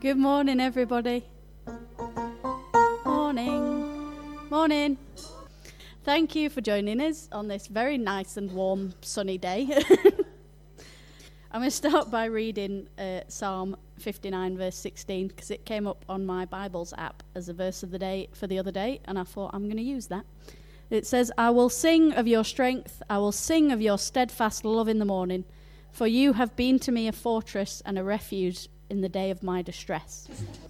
Good morning, everybody. Morning. Thank you for joining us on this very nice and warm, sunny day. I'm going to start by reading Psalm 59, verse 16, because it came up on my Bibles app as a verse of the day for the other day, and I thought I'm going to use that. It says, I will sing of your strength, I will sing of your steadfast love in the morning, for you have been to me a fortress and a refuge in the day of my distress.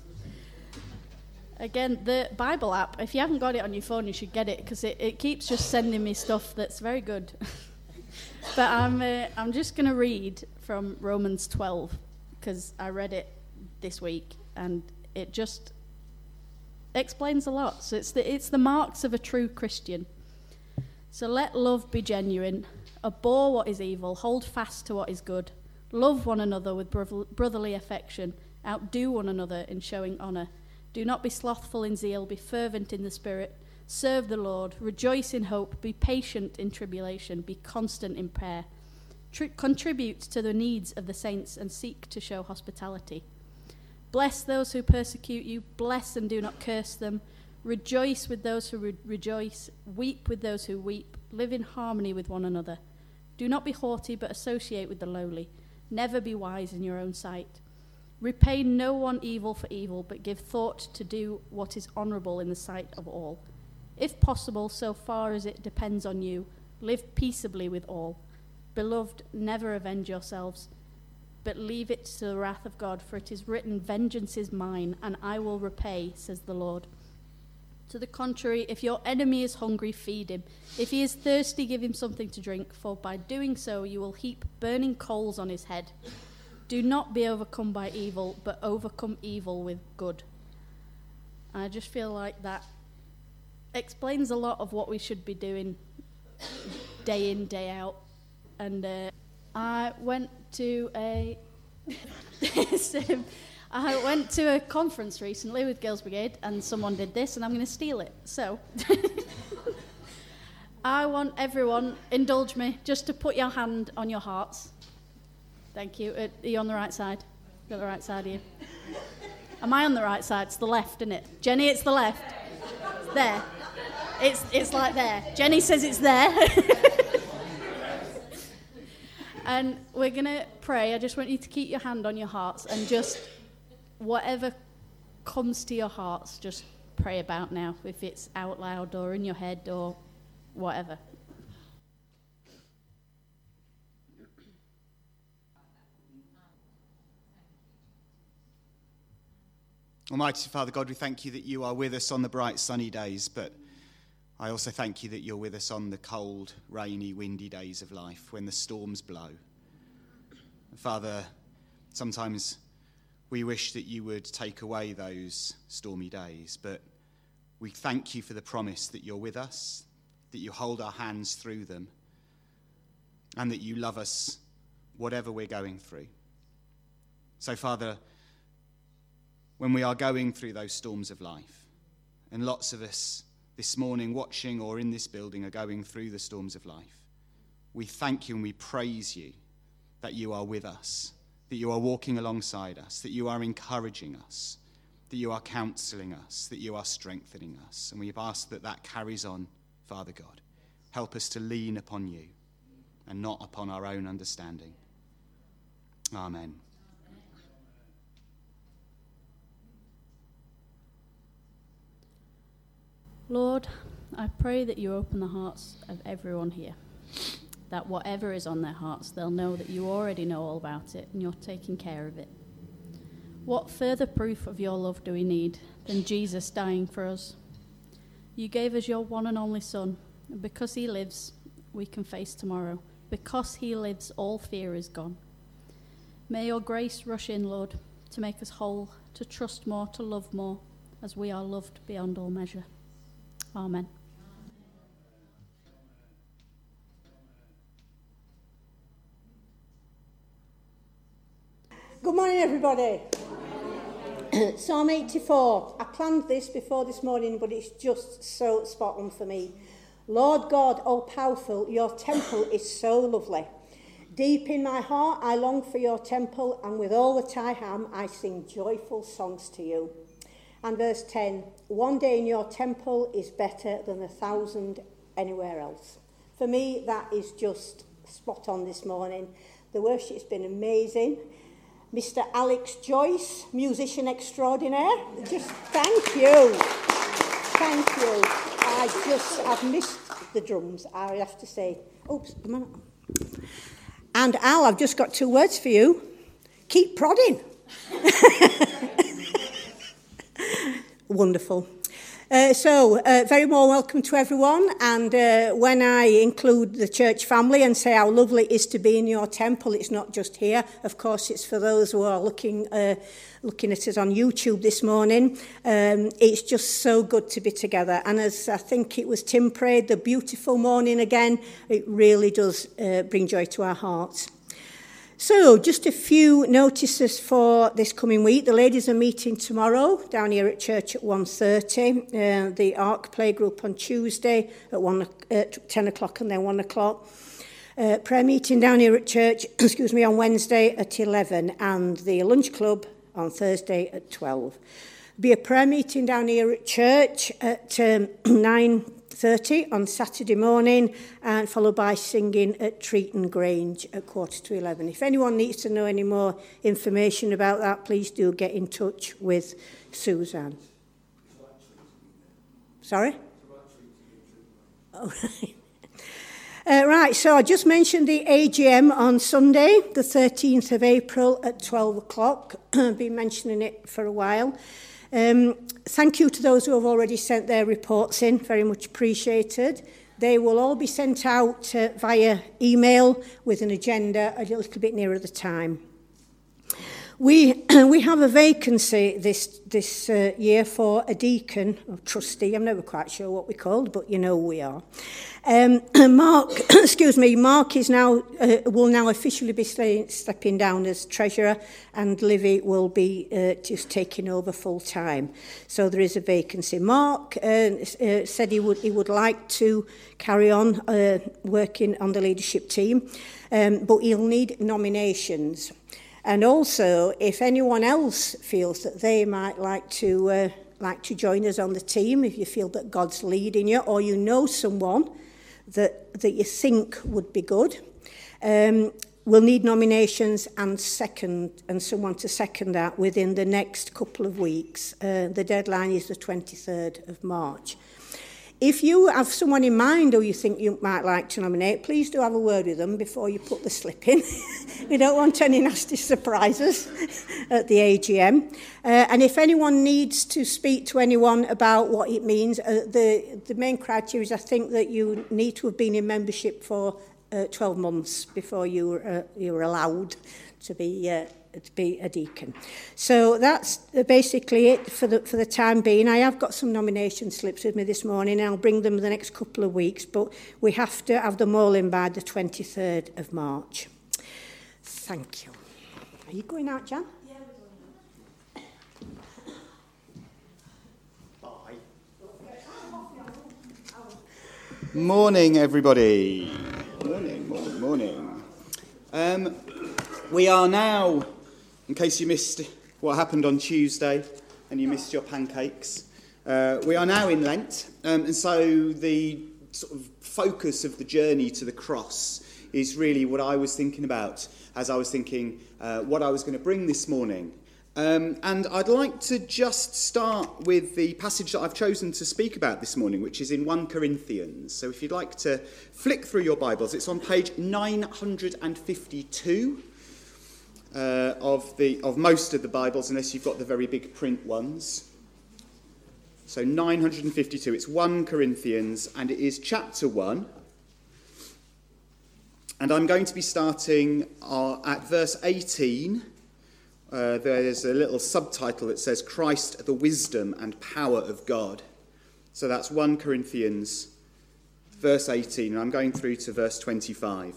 Again, the Bible app, if you haven't got it on your phone, you should get it, because it keeps just sending me stuff that's very good. But I'm just going to read from Romans 12, because I read it this week, and it just explains a lot. So it's the marks of a true Christian. So let love be genuine, abhor what is evil, hold fast to what is good, love one another with brotherly affection, outdo one another in showing honour. Do not be slothful in zeal, be fervent in the spirit, serve the Lord, rejoice in hope, be patient in tribulation, be constant in prayer. Contribute to the needs of the saints and seek to show hospitality. Bless those who persecute you, bless and do not curse them. Rejoice with those who rejoice, weep with those who weep, live in harmony with one another. Do not be haughty, but associate with the lowly. Never be wise in your own sight. Repay no one evil for evil, but give thought to do what is honourable in the sight of all. If possible, so far as it depends on you, live peaceably with all. Beloved, never avenge yourselves, but leave it to the wrath of God, for it is written, vengeance is mine, and I will repay, says the Lord. To the contrary, if your enemy is hungry, feed him. If he is thirsty, give him something to drink, for by doing so you will heap burning coals on his head. Do not be overcome by evil, but overcome evil with good. I just feel like that explains a lot of what we should be doing day in, day out. And I went to a conference recently with Girls Brigade, and someone did this, and I'm going to steal it. So I want everyone, indulge me, just to put your hand on your hearts. Thank you. Are you on the right side? Got the right side of you? Am I on the right side? It's the left, isn't it? Jenny, it's the left. It's there. It's like there. Jenny says it's there. And we're going to pray. I just want you to keep your hand on your hearts, and just whatever comes to your hearts, just pray about now, if it's out loud or in your head or whatever. Almighty Father God, we thank you that you are with us on the bright sunny days, but I also thank you that you're with us on the cold, rainy, windy days of life when the storms blow. Father, sometimes we wish that you would take away those stormy days, but we thank you for the promise that you're with us, that you hold our hands through them, and that you love us whatever we're going through. So, Father, when we are going through those storms of life, and lots of us this morning watching or in this building are going through the storms of life, we thank you and we praise you that you are with us, that you are walking alongside us, that you are encouraging us, that you are counselling us, that you are strengthening us. And we ask that that carries on, Father God. Help us to lean upon you and not upon our own understanding. Amen. Lord, I pray that you open the hearts of everyone here, that whatever is on their hearts, they'll know that you already know all about it and you're taking care of it. What further proof of your love do we need than Jesus dying for us? You gave us your one and only Son, and because he lives, we can face tomorrow. Because he lives, all fear is gone. May your grace rush in, Lord, to make us whole, to trust more, to love more, as we are loved beyond all measure. Amen. Good morning, everybody. Psalm 84. I planned this before this morning, but it's just so spot on for me. Lord God, all-powerful, your temple is so lovely. Deep in my heart, I long for your temple, and with all that I am, I sing joyful songs to you. And verse 10, one day in your temple is better than 1,000 anywhere else. For me, that is just spot on this morning. The worship's been amazing. Mr. Alex Joyce, musician extraordinaire, just thank you. Thank you. I've missed the drums, I have to say. Oops, come on. And Al, I've just got 2 words for you. Keep prodding. Wonderful. Very warm welcome to everyone. And when I include the church family and say how lovely it is to be in your temple, it's not just here. Of course, it's for those who are looking at us on YouTube this morning. It's just so good to be together. And as I think it was Tim prayed, the beautiful morning again, it really does bring joy to our hearts. So, just a few notices for this coming week. The ladies are meeting tomorrow down here at church at 1:30. The ARC playgroup on Tuesday at 10 o'clock and then 1 o'clock. Prayer meeting down here at church, on Wednesday at 11. And the lunch club on Thursday at 12. There'll be a prayer meeting down here at church at 9:30 on Saturday morning, and followed by singing at Treaton Grange at 11:15. If anyone needs to know any more information about that, please do get in touch with Suzanne. Sorry? Oh, right, so I just mentioned the AGM on Sunday, the 13th of April at 12 o'clock. I've been mentioning it for a while. Thank you to those who have already sent their reports in, very much appreciated. They will all be sent out via email with an agenda a little bit nearer the time. We have a vacancy this year for a deacon, or trustee. I'm never quite sure what we're called, but you know who we are. Mark is now will now officially be stepping down as treasurer, and Livy will be just taking over full time. So there is a vacancy. Mark said he would like to carry on working on the leadership team, but he'll need nominations. And also, if anyone else feels that they might like to join us on the team, if you feel that God's leading you, or you know someone that you think would be good, we'll need nominations and someone to second that within the next couple of weeks. The deadline is the 23rd of March. If you have someone in mind who you think you might like to nominate, please do have a word with them before you put the slip in. We don't want any nasty surprises at the AGM. And if anyone needs to speak to anyone about what it means, the main criteria is, I think, that you need to have been in membership for 12 months before you're allowed to be a deacon. So that's basically it for the time being. I have got some nomination slips with me this morning, and I'll bring them the next couple of weeks, but we have to have them all in by the 23rd of March. Thank you. Are you going out, Jan? Yeah, we're going out. Bye. Morning, everybody. Morning. We are now, in case you missed what happened on Tuesday and you missed your pancakes, we are now in Lent, and so the sort of focus of the journey to the cross is really what I was thinking about as I was thinking what I was going to bring this morning. And I'd like to just start with the passage that I've chosen to speak about this morning, which is in 1 Corinthians. So if you'd like to flick through your Bibles, it's on page 952 of most of the Bibles, unless you've got the very big print ones. So 952, it's 1 Corinthians, and it is chapter 1. And I'm going to be starting at verse 18. There's a little subtitle that says, Christ, the wisdom and power of God. So that's 1 Corinthians, verse 18, and I'm going through to verse 25.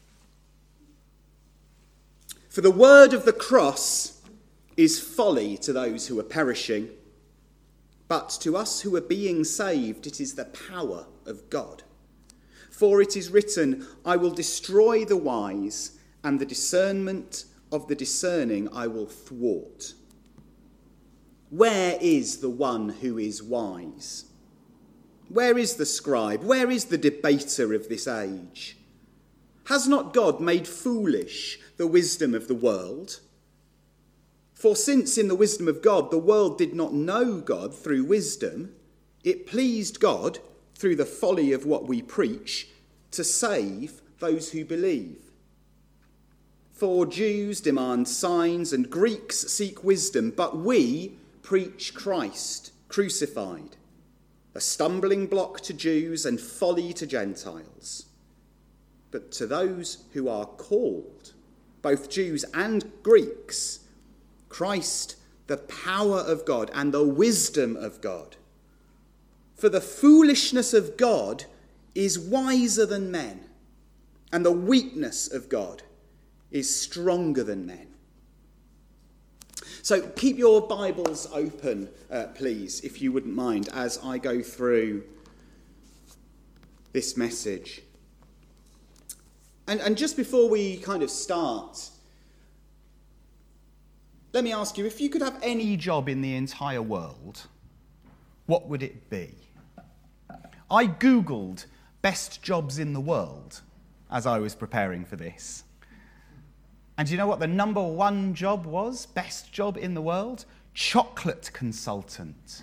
For the word of the cross is folly to those who are perishing, but to us who are being saved, it is the power of God. For it is written, I will destroy the wise, and the discernment of the discerning I will thwart. Where is the one who is wise? Where is the scribe? Where is the debater of this age? Has not God made foolish the wisdom of the world? For since in the wisdom of God the world did not know God through wisdom, it pleased God, through the folly of what we preach, to save those who believe. For Jews demand signs and Greeks seek wisdom, but we preach Christ crucified, a stumbling block to Jews and folly to Gentiles. But to those who are called, both Jews and Greeks, Christ, the power of God and the wisdom of God. For the foolishness of God is wiser than men, and the weakness of God is stronger than men. So keep your Bibles open, please, if you wouldn't mind, as I go through this message. And just before we kind of start, let me ask you, if you could have any job in the entire world, what would it be? I Googled best jobs in the world as I was preparing for this. And do you know what the number one job was? Best job in the world? Chocolate consultant.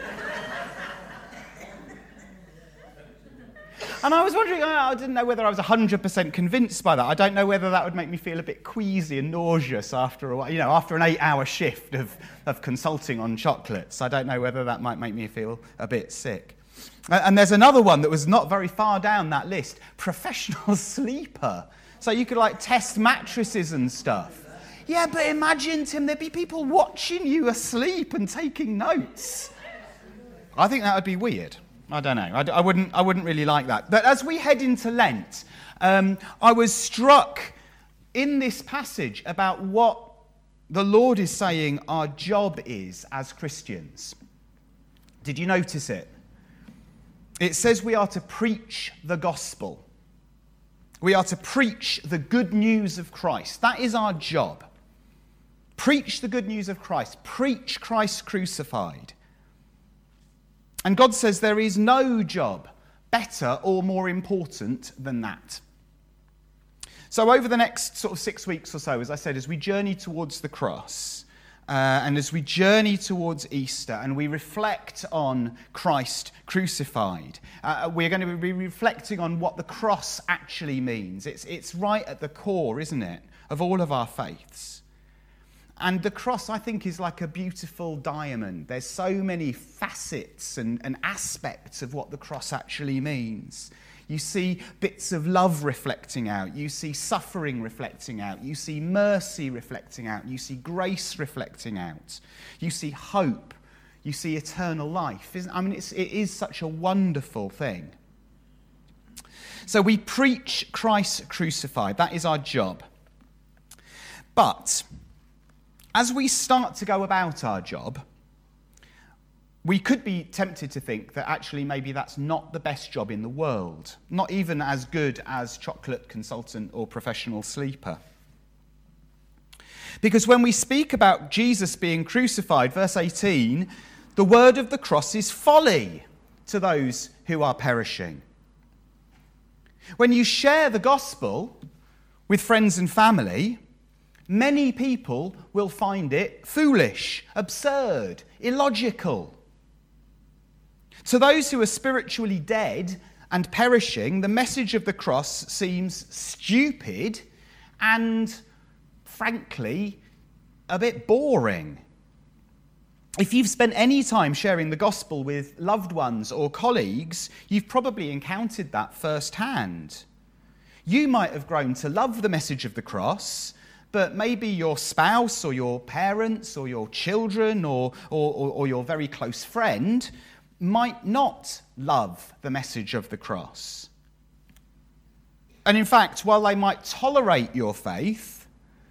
And I was wondering, I didn't know whether I was 100% convinced by that. I don't know whether that would make me feel a bit queasy and nauseous after a while, after an 8-hour shift of consulting on chocolates. I don't know whether that might make me feel a bit sick. And there's another one that was not very far down that list, professional sleeper. So you could test mattresses and stuff. Yeah, but imagine, Tim, there'd be people watching you asleep and taking notes. I think that would be weird. I don't know. I wouldn't really like that. But as we head into Lent, I was struck in this passage about what the Lord is saying our job is as Christians. Did you notice it? It says we are to preach the gospel. We are to preach the good news of Christ. That is our job. Preach the good news of Christ. Preach Christ crucified. And God says there is no job better or more important than that. So over the next sort of 6 weeks or so, as I said, as we journey towards the cross, and as we journey towards Easter and we reflect on Christ crucified, we're going to be reflecting on what the cross actually means. It's right at the core, isn't it, of all of our faiths. And the cross, I think, is like a beautiful diamond. There's so many facets and aspects of what the cross actually means. You see bits of love reflecting out. You see suffering reflecting out. You see mercy reflecting out. You see grace reflecting out. You see hope. You see eternal life. It is such a wonderful thing. So we preach Christ crucified. That is our job. But as we start to go about our job, we could be tempted to think that actually maybe that's not the best job in the world, not even as good as chocolate consultant or professional sleeper. Because when we speak about Jesus being crucified, verse 18, the word of the cross is folly to those who are perishing. When you share the gospel with friends and family, many people will find it foolish, absurd, illogical. To those who are spiritually dead and perishing, the message of the cross seems stupid and, frankly, a bit boring. If you've spent any time sharing the gospel with loved ones or colleagues, you've probably encountered that firsthand. You might have grown to love the message of the cross, but maybe your spouse or your parents or your children or your very close friend might not love the message of the cross. And in fact, while they might tolerate your faith,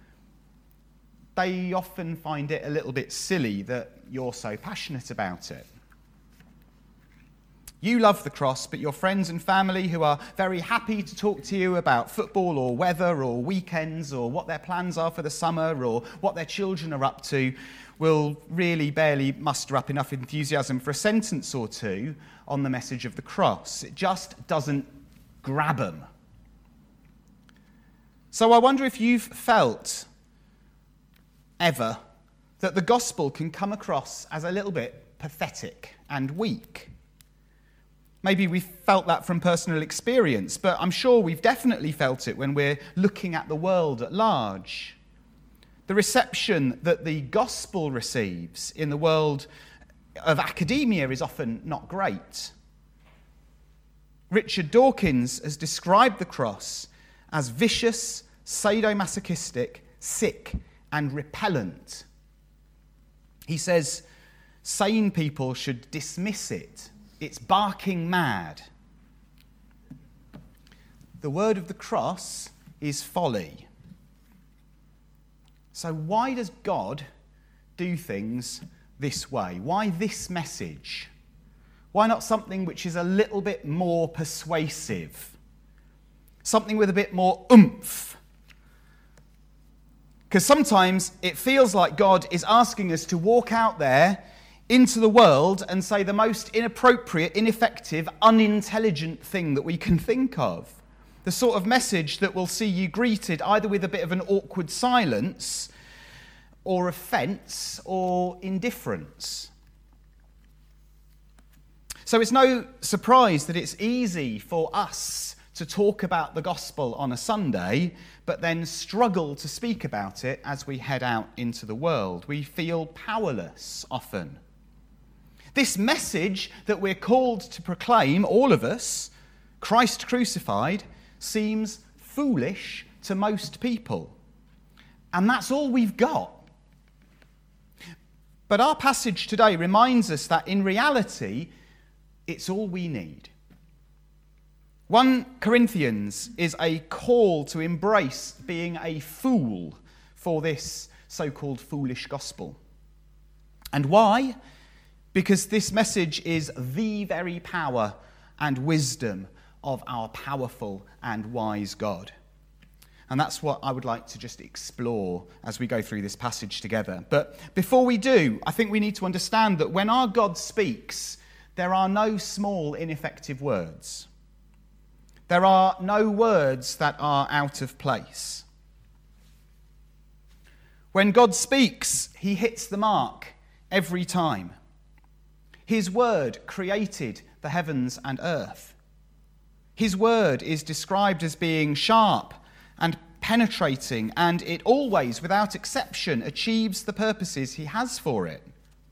they often find it a little bit silly that you're so passionate about it. You love the cross, but your friends and family who are very happy to talk to you about football or weather or weekends or what their plans are for the summer or what their children are up to will really barely muster up enough enthusiasm for a sentence or two on the message of the cross. It just doesn't grab them. So I wonder if you've felt ever that the gospel can come across as a little bit pathetic and weak. Maybe we've felt that from personal experience, but I'm sure we've definitely felt it when we're looking at the world at large. The reception that the gospel receives in the world of academia is often not great. Richard Dawkins has described the cross as vicious, sadomasochistic, sick, and repellent. He says sane people should dismiss it. It's barking mad. The word of the cross is folly. So why does God do things this way? Why this message? Why not something which is a little bit more persuasive? Something with a bit more oomph? Because sometimes it feels like God is asking us to walk out there into the world and say the most inappropriate, ineffective, unintelligent thing that we can think of. The sort of message that will see you greeted either with a bit of an awkward silence or offence or indifference. So it's no surprise that it's easy for us to talk about the gospel on a Sunday, but then struggle to speak about it as we head out into the world. We feel powerless often. This message that we're called to proclaim, all of us, Christ crucified, seems foolish to most people. And that's all we've got. But our passage today reminds us that in reality, it's all we need. 1 Corinthians is a call to embrace being a fool for this so-called foolish gospel. And why? Because this message is the very power and wisdom of our powerful and wise God. And that's what I would like to just explore as we go through this passage together. But before we do, I think we need to understand that when our God speaks, there are no small, ineffective words. There are no words that are out of place. When God speaks, he hits the mark every time. His word created the heavens and earth. His word is described as being sharp and penetrating, and it always, without exception, achieves the purposes he has for it.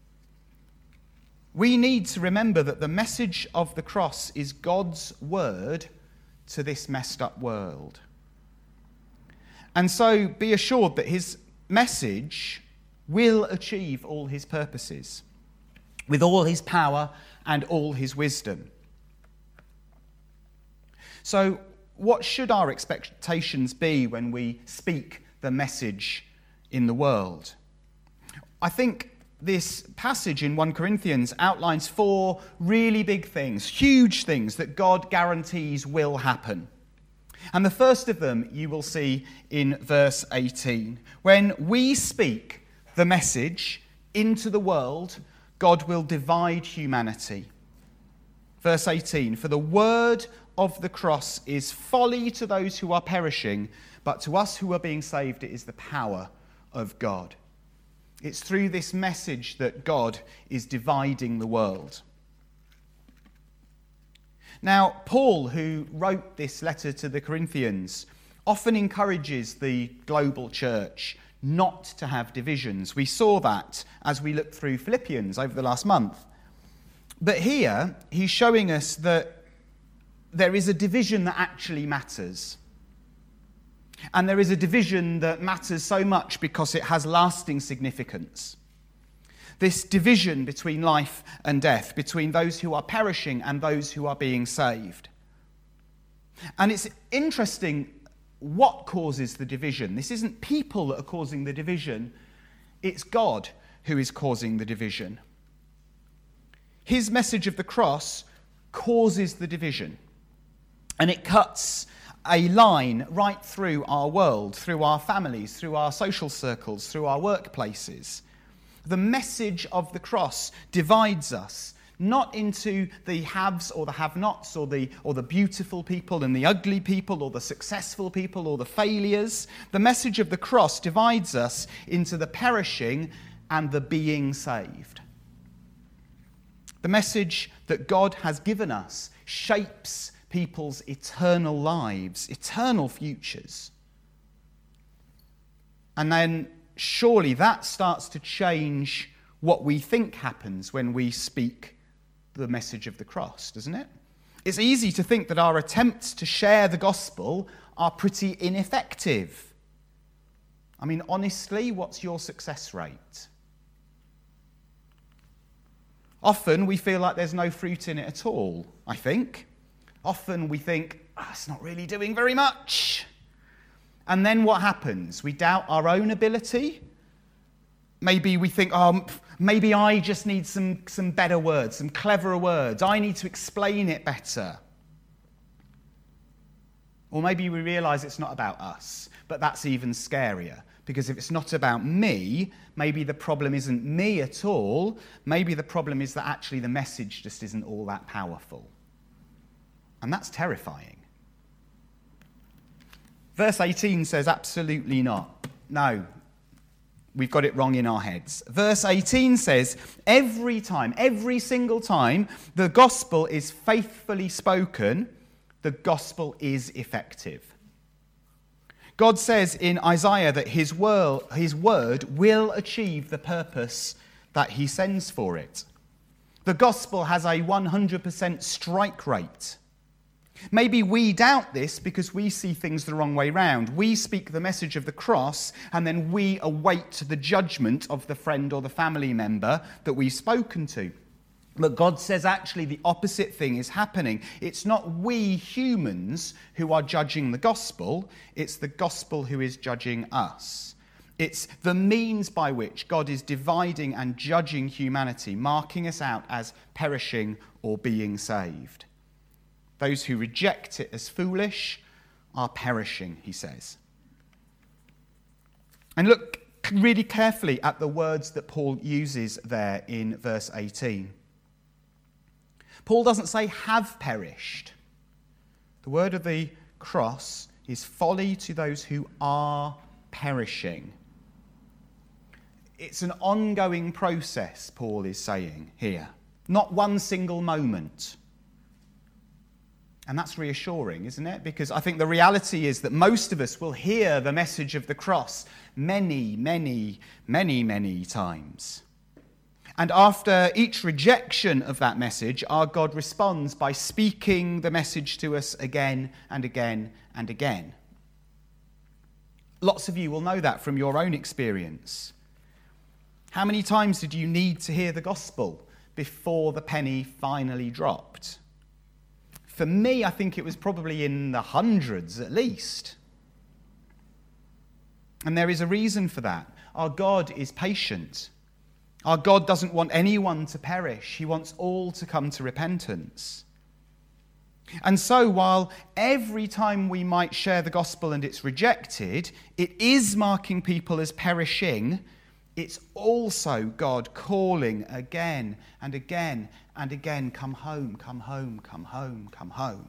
We need to remember that the message of the cross is God's word to this messed up world. And so be assured that his message will achieve all his purposes, with all his power and all his wisdom. So, what should our expectations be when we speak the message in the world? I think this passage in 1 Corinthians outlines 4 really big things, huge things that God guarantees will happen. And the first of them you will see in verse 18. When we speak the message into the world, God will divide humanity. Verse 18, for the word of the cross is folly to those who are perishing, but to us who are being saved it is the power of God. It's through this message that God is dividing the world. Now, Paul, who wrote this letter to the Corinthians, often encourages the global church not to have divisions. We saw that as we looked through Philippians over the last month. But here, he's showing us that there is a division that actually matters. And there is a division that matters so much because it has lasting significance. This division between life and death, between those who are perishing and those who are being saved. And it's interesting what causes the division. This isn't people that are causing the division, it's God who is causing the division. His message of the cross causes the division. And it cuts a line right through our world, through our families, through our social circles, through our workplaces. The message of the cross divides us, not into the haves or the have-nots, or the beautiful people and the ugly people, or the successful people or the failures. The message of the cross divides us into the perishing and the being saved. The message that God has given us shapes people's eternal lives, eternal futures. And then surely that starts to change what we think happens when we speak the message of the cross, doesn't it? It's easy to think that our attempts to share the gospel are pretty ineffective. I mean, honestly, what's your success rate? Often we feel like there's no fruit in it at all, I think. Often we think, it's not really doing very much. And then what happens? We doubt our own ability. Maybe we think, maybe I just need some better words, some cleverer words. I need to explain it better. Or maybe we realise it's not about us, but that's even scarier. Because if it's not about me, maybe the problem isn't me at all. Maybe the problem is that actually the message just isn't all that powerful. And that's terrifying. Verse 18 says absolutely not. No, we've got it wrong in our heads. Verse 18 says, every single time the gospel is faithfully spoken, the gospel is effective. God says in Isaiah that his word will achieve the purpose that he sends for it. The gospel has a 100% strike rate. Maybe we doubt this because we see things the wrong way round. We speak the message of the cross and then we await the judgment of the friend or the family member that we've spoken to. But God says actually the opposite thing is happening. It's not we humans who are judging the gospel, it's the gospel who is judging us. It's the means by which God is dividing and judging humanity, marking us out as perishing or being saved. Those who reject it as foolish are perishing, he says. And look really carefully at the words that Paul uses there in verse 18. Paul doesn't say have perished. The word of the cross is folly to those who are perishing. It's an ongoing process, Paul is saying here, not one single moment. And that's reassuring, isn't it? Because I think the reality is that most of us will hear the message of the cross many, many, many, many times. And after each rejection of that message, our God responds by speaking the message to us again and again and again. Lots of you will know that from your own experience. How many times did you need to hear the gospel before the penny finally dropped? For me, I think it was probably in the hundreds at least. And there is a reason for that. Our God is patient. Our God doesn't want anyone to perish. He wants all to come to repentance. And so while every time we might share the gospel and it's rejected, it is marking people as perishing, it's also God calling again and again and again, come home, come home, come home, come home.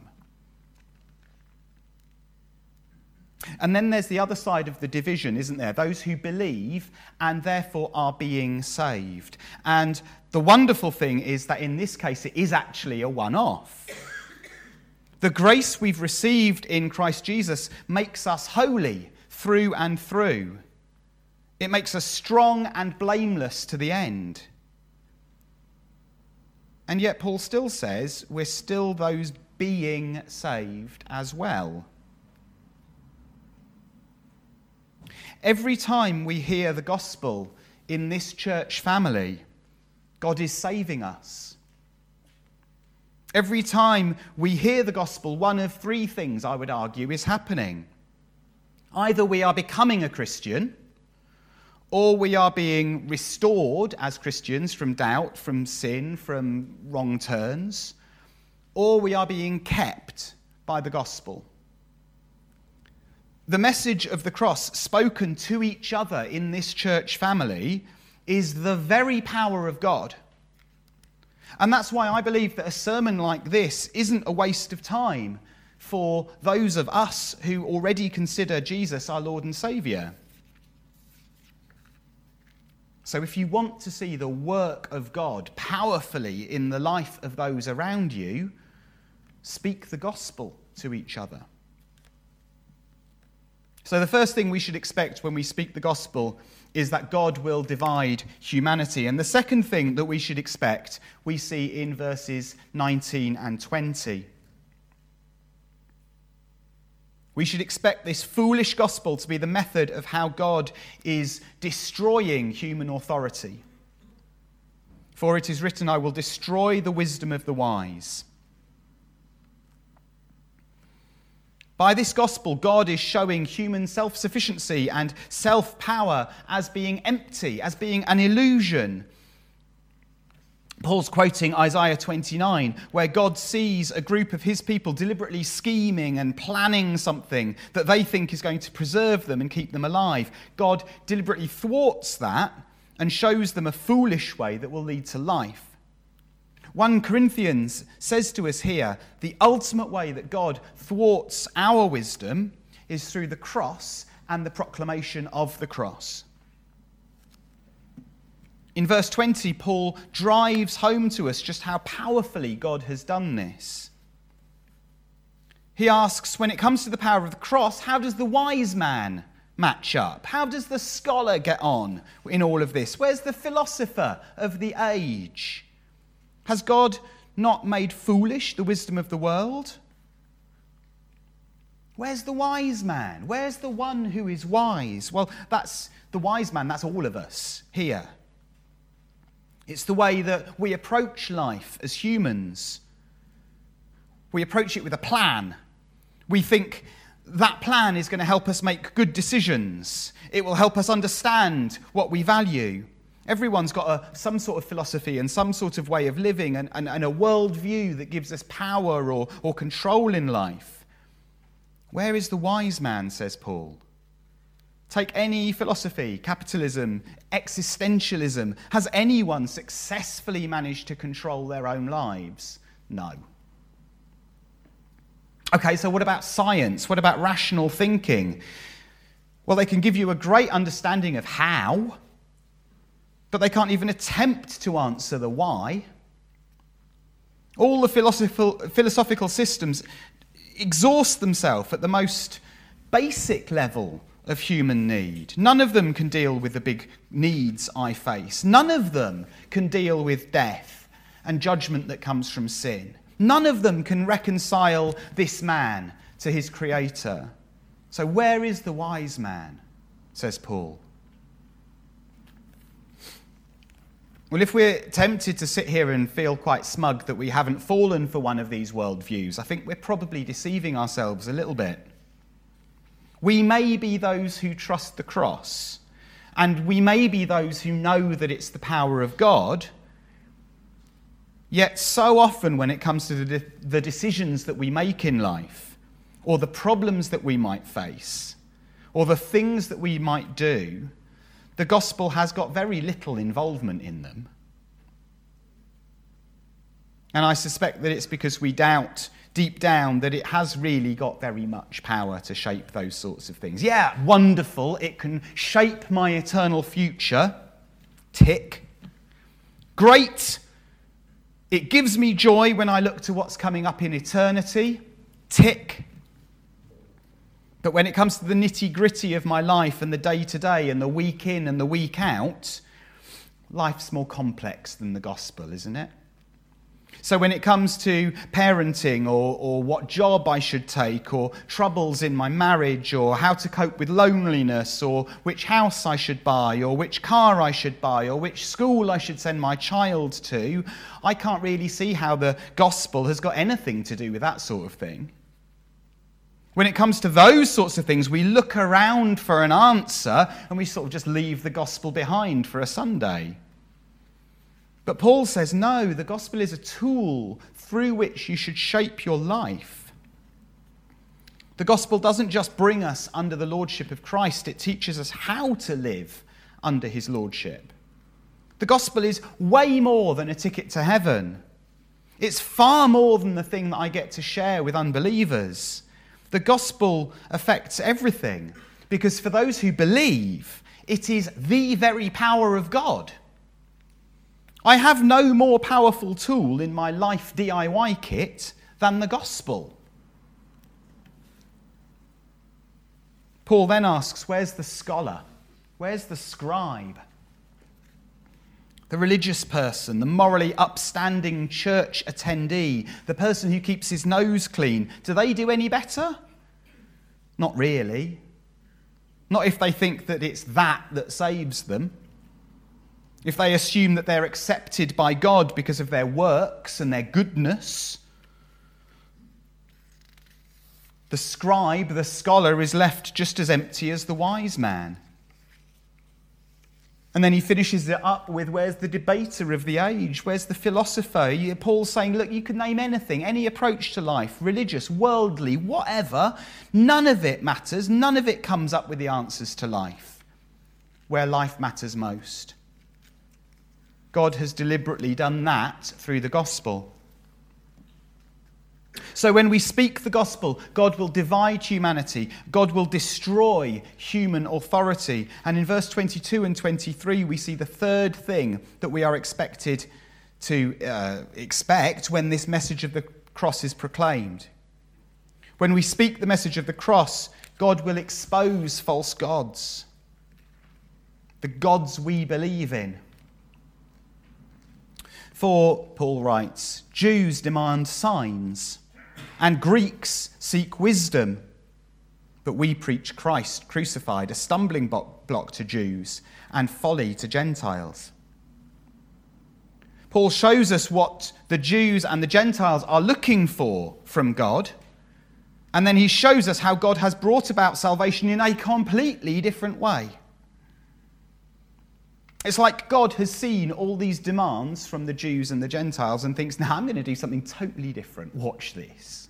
And then there's the other side of the division, isn't there? Those who believe and therefore are being saved. And the wonderful thing is that in this case it is actually a one-off. The grace we've received in Christ Jesus makes us holy through and through. It makes us strong and blameless to the end. And yet Paul still says we're still those being saved as well. Every time we hear the gospel in this church family, God is saving us. Every time we hear the gospel, one of three things, I would argue, is happening. Either we are becoming a Christian, or we are being restored as Christians from doubt, from sin, from wrong turns, or we are being kept by the gospel. The message of the cross spoken to each other in this church family is the very power of God. And that's why I believe that a sermon like this isn't a waste of time for those of us who already consider Jesus our Lord and Saviour. So if you want to see the work of God powerfully in the life of those around you, speak the gospel to each other. So the first thing we should expect when we speak the gospel is that God will divide humanity. And the second thing that we should expect, we see in verses 19 and 20. We should expect this foolish gospel to be the method of how God is destroying human authority. For it is written, I will destroy the wisdom of the wise. By this gospel, God is showing human self-sufficiency and self-power as being empty, as being an illusion. Paul's quoting Isaiah 29, where God sees a group of his people deliberately scheming and planning something that they think is going to preserve them and keep them alive. God deliberately thwarts that and shows them a foolish way that will lead to life. 1 Corinthians says to us here, the ultimate way that God thwarts our wisdom is through the cross and the proclamation of the cross. In verse 20, Paul drives home to us just how powerfully God has done this. He asks, when it comes to the power of the cross, how does the wise man match up? How does the scholar get on in all of this? Where's the philosopher of the age? Has God not made foolish the wisdom of the world? Where's the wise man? Where's the one who is wise? Well, that's the wise man, that's all of us here. It's the way that we approach life as humans. We approach it with a plan. We think that plan is going to help us make good decisions. It will help us understand what we value. Everyone's got some sort of philosophy and some sort of way of living and a worldview that gives us power or control in life. Where is the wise man, says Paul? Take any philosophy, capitalism, existentialism. Has anyone successfully managed to control their own lives? No. Okay, so what about science? What about rational thinking? Well, they can give you a great understanding of how, but they can't even attempt to answer the why. All the philosophical systems exhaust themselves at the most basic level of human need. None of them can deal with the big needs I face. None of them can deal with death and judgment that comes from sin. None of them can reconcile this man to his creator. So where is the wise man, says Paul? Well, if we're tempted to sit here and feel quite smug that we haven't fallen for one of these worldviews, I think we're probably deceiving ourselves a little bit. We may be those who trust the cross, and we may be those who know that it's the power of God, yet so often when it comes to the decisions that we make in life, or the problems that we might face, or the things that we might do, the gospel has got very little involvement in them. And I suspect that it's because we doubt deep down that it has really got very much power to shape those sorts of things. Yeah, wonderful, it can shape my eternal future. Tick. Great. It gives me joy when I look to what's coming up in eternity. Tick. But when it comes to the nitty-gritty of my life and the day-to-day and the week in and the week out, life's more complex than the gospel, isn't it? So when it comes to parenting or what job I should take or troubles in my marriage or how to cope with loneliness or which house I should buy or which car I should buy or which school I should send my child to, I can't really see how the gospel has got anything to do with that sort of thing. When it comes to those sorts of things, we look around for an answer and we sort of just leave the gospel behind for a Sunday. But Paul says, no, the gospel is a tool through which you should shape your life. The gospel doesn't just bring us under the lordship of Christ, it teaches us how to live under his lordship. The gospel is way more than a ticket to heaven. It's far more than the thing that I get to share with unbelievers. The gospel affects everything, because for those who believe, it is the very power of God. I have no more powerful tool in my life DIY kit than the gospel. Paul then asks, where's the scholar? Where's the scribe? The religious person, the morally upstanding church attendee, the person who keeps his nose clean, do they do any better? Not really. Not if they think that it's that saves them. If they assume that they're accepted by God because of their works and their goodness. The scribe, the scholar, is left just as empty as the wise man. And then he finishes it up with, where's the debater of the age? Where's the philosopher? Paul's saying, look, you can name anything, any approach to life, religious, worldly, whatever. None of it matters. None of it comes up with the answers to life, where life matters most. God has deliberately done that through the gospel. So when we speak the gospel, God will divide humanity. God will destroy human authority. And in verse 22 and 23, we see the third thing that we are expected to expect when this message of the cross is proclaimed. When we speak the message of the cross, God will expose false gods, the gods we believe in. For, Paul writes, Jews demand signs, and Greeks seek wisdom. But we preach Christ crucified, a stumbling block to Jews and folly to Gentiles. Paul shows us what the Jews and the Gentiles are looking for from God, and then he shows us how God has brought about salvation in a completely different way. It's like God has seen all these demands from the Jews and the Gentiles and thinks, now I'm going to do something totally different. Watch this.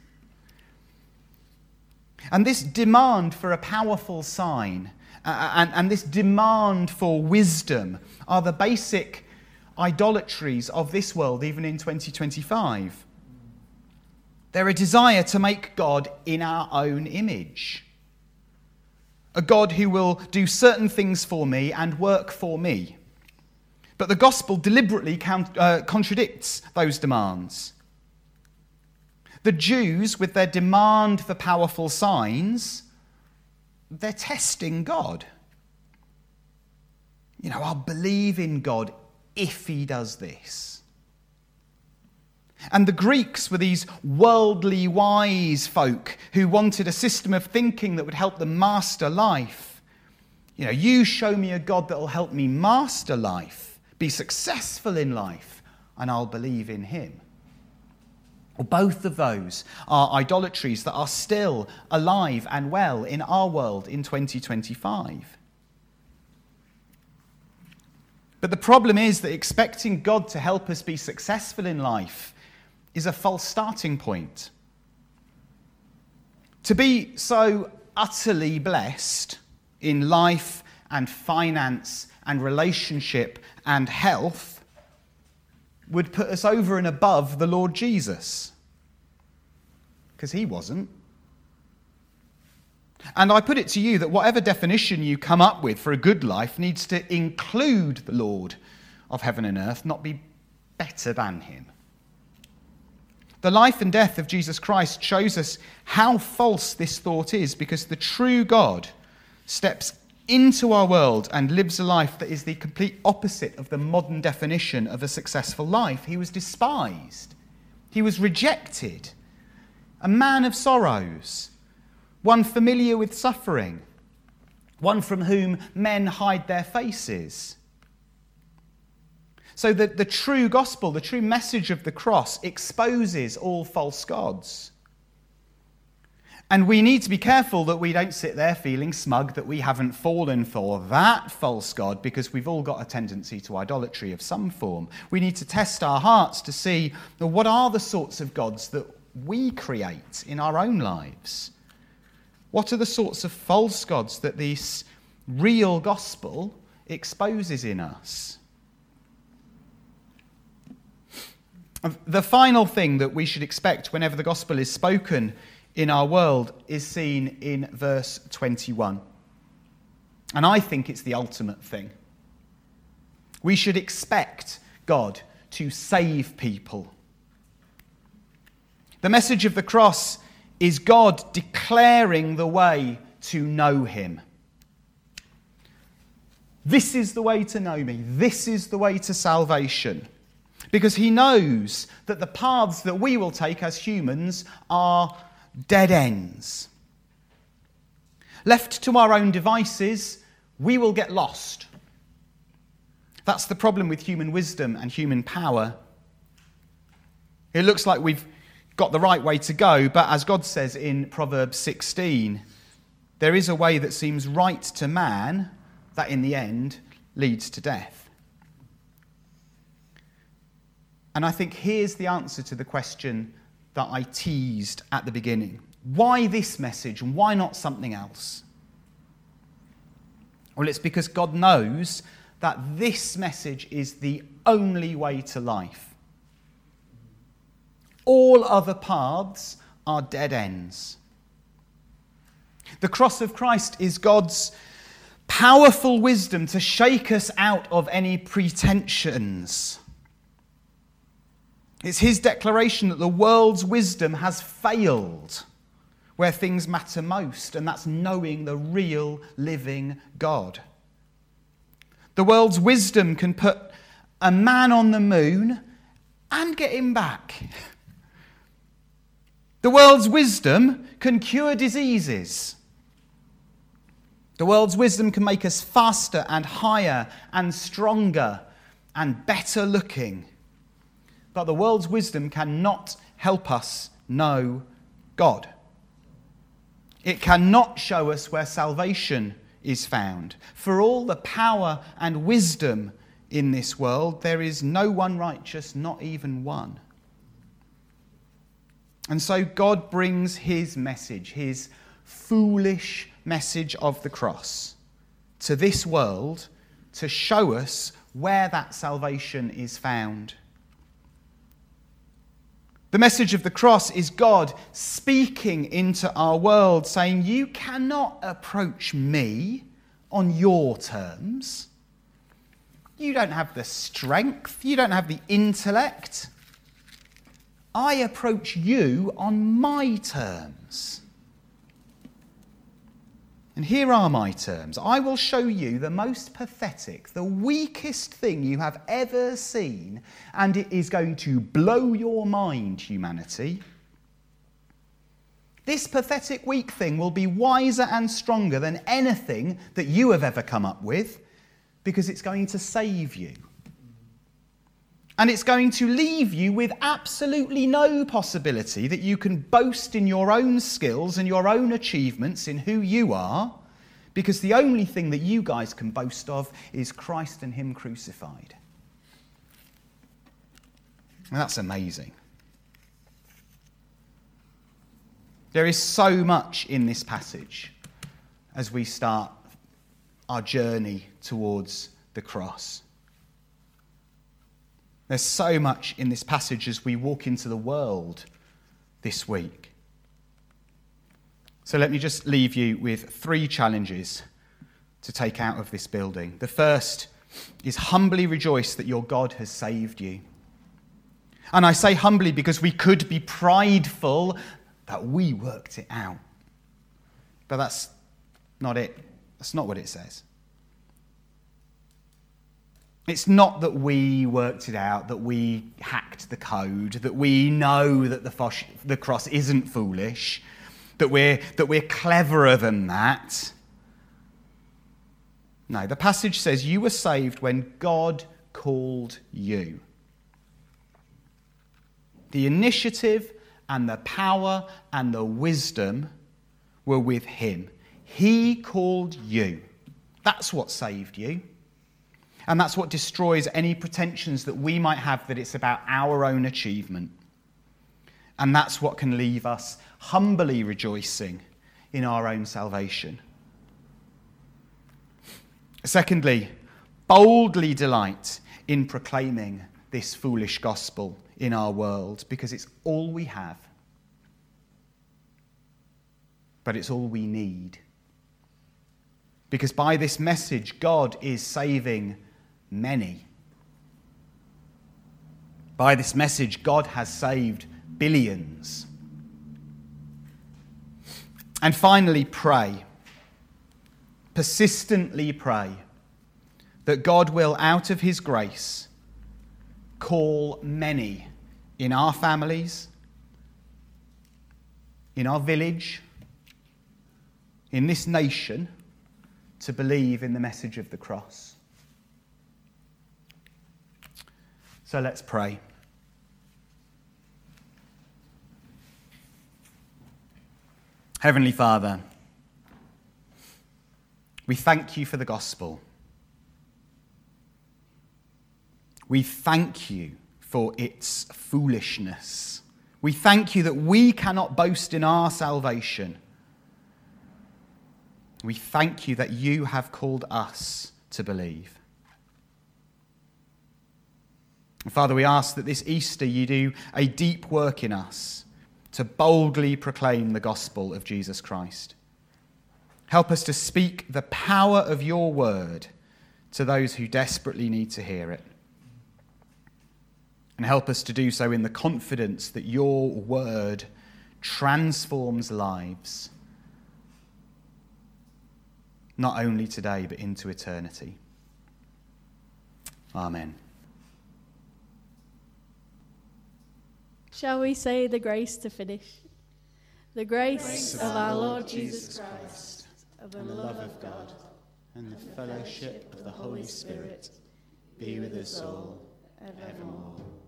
And this demand for a powerful sign and this demand for wisdom are the basic idolatries of this world, even in 2025. They're a desire to make God in our own image. A God who will do certain things for me and work for me. But the gospel deliberately contradicts those demands. The Jews, with their demand for powerful signs, they're testing God. I'll believe in God if he does this. And the Greeks were these worldly wise folk who wanted a system of thinking that would help them master life. You show me a God that will help me master life, be successful in life, and I'll believe in him. Well, both of those are idolatries that are still alive and well in our world in 2025. But the problem is that expecting God to help us be successful in life is a false starting point. To be so utterly blessed in life and finance and relationship and health would put us over and above the Lord Jesus, because he wasn't. And I put it to you that whatever definition you come up with for a good life needs to include the Lord of heaven and earth, not be better than him. The life and death of Jesus Christ shows us how false this thought is, because the true God steps into our world and lives a life that is the complete opposite of the modern definition of a successful life. He was despised. He was rejected. A man of sorrows. One familiar with suffering. One from whom men hide their faces. So that the true gospel, the true message of the cross, exposes all false gods. And we need to be careful that we don't sit there feeling smug that we haven't fallen for that false god, because we've all got a tendency to idolatry of some form. We need to test our hearts to see, well, what are the sorts of gods that we create in our own lives? What are the sorts of false gods that this real gospel exposes in us? The final thing that we should expect whenever the gospel is spoken in our world is seen in verse 21. And I think it's the ultimate thing. We should expect God to save people. The message of the cross is God declaring the way to know him. This is the way to know me. This is the way to salvation. Because he knows that the paths that we will take as humans are dead ends. Left to our own devices, we will get lost. That's the problem with human wisdom and human power. It looks like we've got the right way to go, but as God says in Proverbs 16, there is a way that seems right to man that in the end leads to death. And I think here's the answer to the question that I teased at the beginning. Why this message and why not something else? Well, it's because God knows that this message is the only way to life. All other paths are dead ends. The cross of Christ is God's powerful wisdom to shake us out of any pretensions. It's his declaration that the world's wisdom has failed where things matter most, and that's knowing the real living God. The world's wisdom can put a man on the moon and get him back. The world's wisdom can cure diseases. The world's wisdom can make us faster and higher and stronger and better looking. But the world's wisdom cannot help us know God. It cannot show us where salvation is found. For all the power and wisdom in this world, there is no one righteous, not even one. And so God brings his message, his foolish message of the cross, to this world to show us where that salvation is found. The message of the cross is God speaking into our world, saying, you cannot approach me on your terms. You don't have the strength. You don't have the intellect. I approach you on my terms. And here are my terms. I will show you the most pathetic, the weakest thing you have ever seen, and it is going to blow your mind, humanity. This pathetic, weak thing will be wiser and stronger than anything that you have ever come up with, because it's going to save you. And it's going to leave you with absolutely no possibility that you can boast in your own skills and your own achievements in who you are, because the only thing that you guys can boast of is Christ and him crucified. And that's amazing. There is so much in this passage as we start our journey towards the cross. There's so much in this passage as we walk into the world this week. So let me just leave you with 3 challenges to take out of this building. The first is humbly rejoice that your God has saved you. And I say humbly because we could be prideful that we worked it out. But that's not it. That's not what it says. It's not that we worked it out, that we hacked the code, that we know that the cross isn't foolish, that we're cleverer than that. No, the passage says you were saved when God called you. The initiative and the power and the wisdom were with him. He called you. That's what saved you. And that's what destroys any pretensions that we might have that it's about our own achievement. And that's what can leave us humbly rejoicing in our own salvation. Secondly, boldly delight in proclaiming this foolish gospel in our world, because it's all we have, but it's all we need. Because by this message, God is saving many. By this message, God has saved billions. And finally, pray. Persistently pray that God will, out of his grace, call many in our families, in our village, in this nation, to believe in the message of the cross. So let's pray. Heavenly Father, we thank you for the gospel. We thank you for its foolishness. We thank you that we cannot boast in our salvation. We thank you that you have called us to believe. Father, we ask that this Easter you do a deep work in us to boldly proclaim the gospel of Jesus Christ. Help us to speak the power of your word to those who desperately need to hear it. And help us to do so in the confidence that your word transforms lives, not only today, but into eternity. Amen. Shall we say the grace to finish? The grace of our Lord Jesus Christ, of the love of God, and the fellowship of the Holy Spirit be with us all evermore.